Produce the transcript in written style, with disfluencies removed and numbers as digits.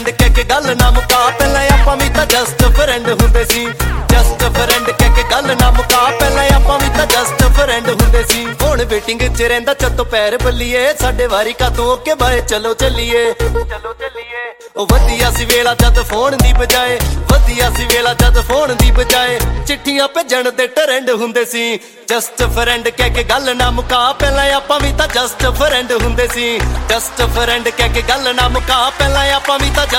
ਕਹਿ ਕੇ ਗੱਲ ਨਾ ਮੁਕਾ, ਪਹਿਲਾਂ ਆਪਾਂ ਵੀ ਤਾਂ ਜਸਟ ਫਰੈਂਡ ਹੁੰਦੇ ਸੀ। ਜਸਟ ਫਰੈਂਡ ਕਹਿ ਕੇ ਗੱਲ ਨਾ ਮੁਕਾ, ਪਹਿਲਾਂ ਆਪਾਂ ਵੀ ਤਾਂ ਜਸਟ ਫਰੈਂਡ ਹੁੰਦੇ ਸੀ। ਹੁਣ ਵੇਟਿੰਗ 'ਚ ਰਹਿੰਦਾ ਚੱਤੋ ਪੈਰ ਬੱਲੀਏ, ਸਾਡੇ ਵਾਰੀ ਕਾਤੋਂ ਓਕੇ ਬਾਏ ਚਲੋ ਚੱਲੀਏ। ਚਲੋ ਚੱਲੀਏ ਉਹ ਵਧੀਆ ਸੀ ਵੇਲਾ ਜਦ ਫੋਨ ਦੀ ਬਜਾਏ, ਵਧੀਆ ਸੀ ਵੇਲਾ ਜਦ ਫੋਨ ਦੀ ਬਜਾਏ ਚਿੱਠੀਆਂ ਭੇਜਣ ਦੇ ਟਰੈਂਡ ਹੁੰਦੇ ਸੀ। ਜਸਟ ਫਰੈਂਡ ਕਹਿ ਕੇ ਗੱਲ ਨਾ ਮੁਕਾ, ਪਹਿਲਾਂ ਆਪਾਂ ਵੀ ਤਾਂ ਜਸਟ ਫਰੈਂਡ ਹੁੰਦੇ ਸੀ। ਜਸਟ ਫਰੈਂਡ ਕਹਿ ਕੇ ਗੱਲ ਨਾ ਮੁਕਾ, ਪਹਿਲਾਂ ਆਪਾਂ ਵੀ ਤਾਂ